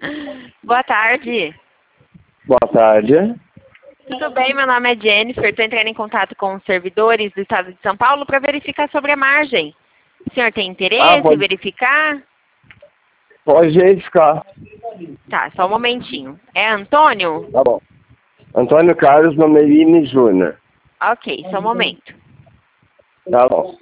Boa tarde. Boa tarde. Tudo bem? Meu nome é Jennifer. Estou entrando em contato com os servidores do estado de São Paulo para verificar sobre a margem. O senhor tem interesse em verificar? Pode verificar. Tá, só um momentinho. É Antônio? Tá bom. Antônio Carlos Nomerini Júnior. Ok, só um momento. Tá bom.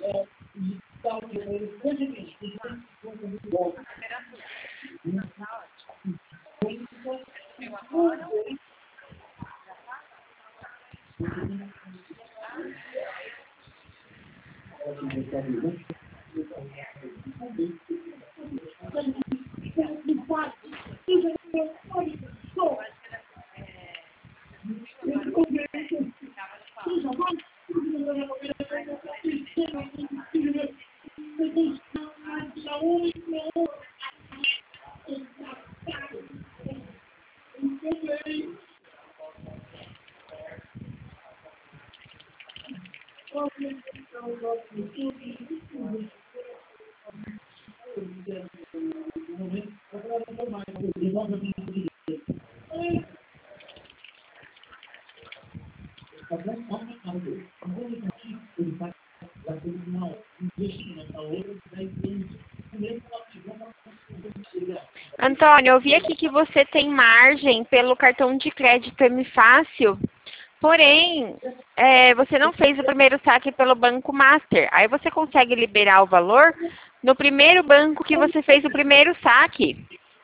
Antônio, eu vi aqui que você tem margem pelo cartão de crédito M-Fácil, porém, você não fez o primeiro saque pelo Banco Master. Aí você consegue liberar o valor no primeiro banco que você fez o primeiro saque.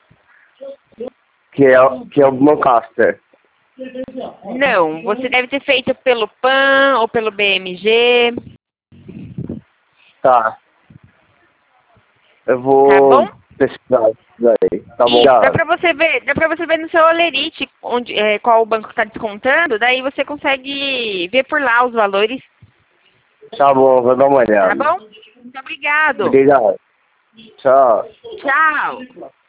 Que é o Bancaster. Não, você deve ter feito pelo PAN ou pelo BMG. Tá. Eu Tá vou bom? pesquisar isso daí. Tá bom. Isso, dá pra você ver no seu Olerite onde, qual o banco está descontando, daí você consegue ver por lá os valores. Tá bom, vou dar uma Tá olhada. bom? Muito obrigado. Obrigado. Tchau. Tchau.